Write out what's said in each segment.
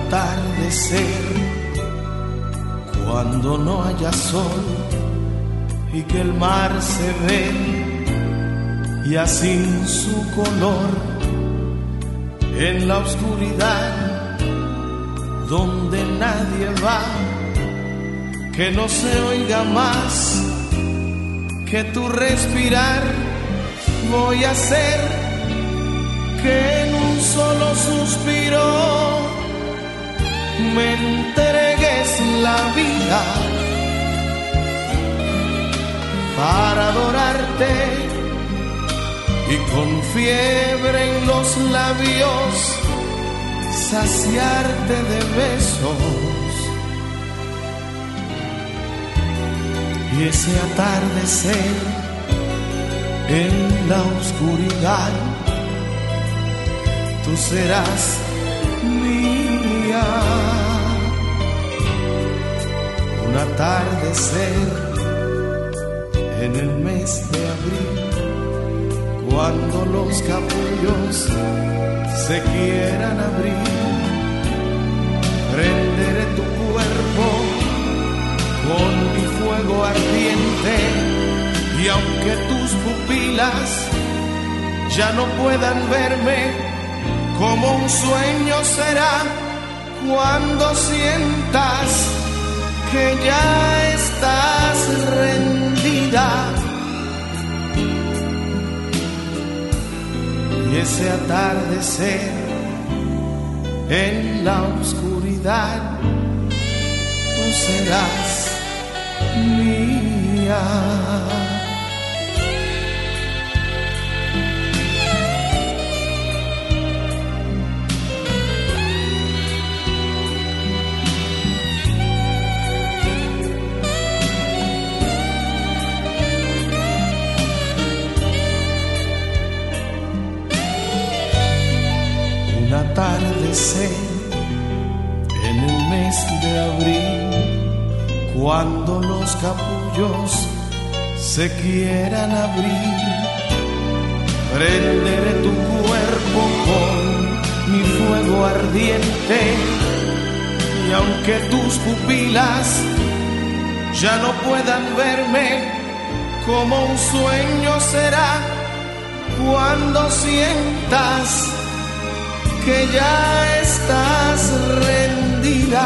atardecer, cuando no haya sol y que el mar se ve ya sin su color, en la oscuridad donde nadie va, que no se oiga más que tu respirar. Voy a hacer que en un solo suspiro me entregues la vida para adorarte y con fiebre en los labios saciarte de besos. Y ese atardecer en la oscuridad, tú serás mía. Un atardecer en el mes de abril, cuando los capullos se quieran abrir, prenderé tu cuerpo con mi fuego ardiente, y aunque tus pupilas ya no puedan verme, como un sueño será cuando sientas que ya estás rendida. Y ese atardecer en la oscuridad, tú serás mía. Un atardecer en el mes de abril, cuando los capullos se quieran abrir, prenderé tu cuerpo con mi fuego ardiente, y aunque tus pupilas ya no puedan verme, como un sueño será cuando sientas que ya estás rendida.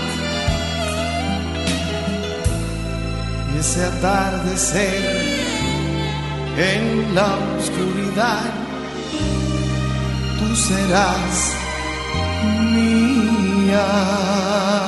Y ese atardecer en la oscuridad, tú serás mía.